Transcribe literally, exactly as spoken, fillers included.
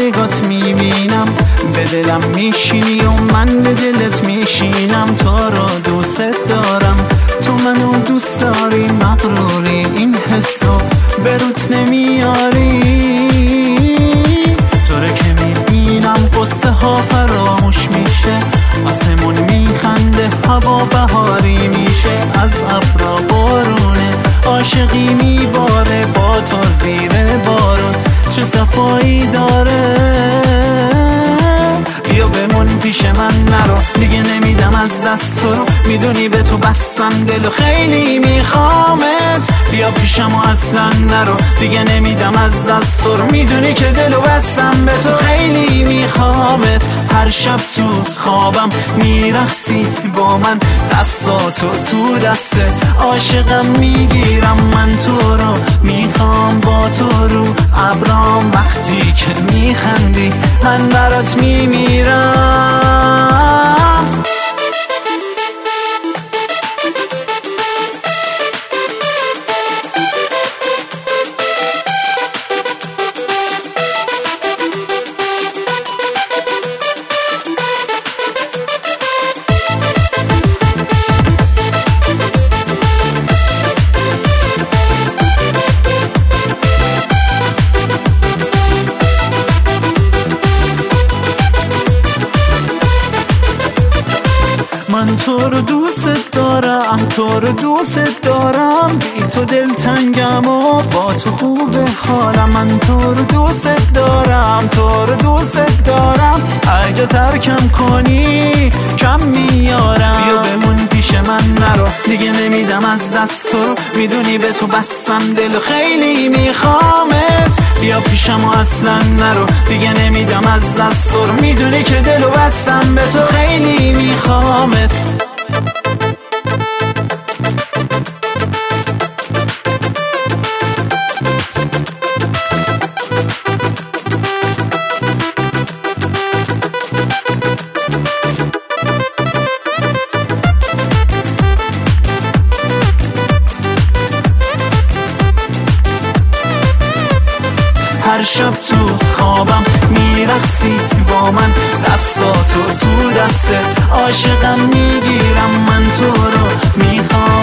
نگات میبینم، به دلم میشینی و من به دلت میشینم. تو رو دوست دارم، تو منو دوست داری، مغروری این حسو به روت نمیاری. تو رو که میبینم قصه ها فراموش میشه، آسمون میخنده هوا بهاری میشه. از ابرا بارونه عاشقی میباره، با تو زیر بارون چه صفایی داره. بیا بمون پیش من نرو، دیگه نمیدم از دست تو رو، میدونی به تو بستم دل و خیلی میخوامت. بیا پیشم و اصلا نرو، دیگه نمیدم از دست تو رو، میدونی که دل و بستم به تو خیلی میخوامت. هر شب تو خوابم میرقصی با من، دستاتو تو دسته عاشقم میگیرم. من تو رو میخوام با تو رو ابرام، وقتی که میخندی من برات میمیرم. من تو رو دوست دارم، تو رو دوست دارم، بی تو دل تنگم و با تو خوبه حالم. من تو رو دوست دارم، تو رو دوست دارم، اگه ترکم کنی کم میارم. بیا بمون پیش من نرو، دیگه نمیدم از دست تو رو، میدونی به تو بستم دل و خیلی میخوامت. بیا پیشم و اصلا نرو، دیگه نمیدم از دست تو رو، میدونی که دل و بستم به تو خیلی میخوامت. هر شب تو خوابم میرقصی با من، دستاتو تو دسته عاشقم میگیرم. من تو رو میخوام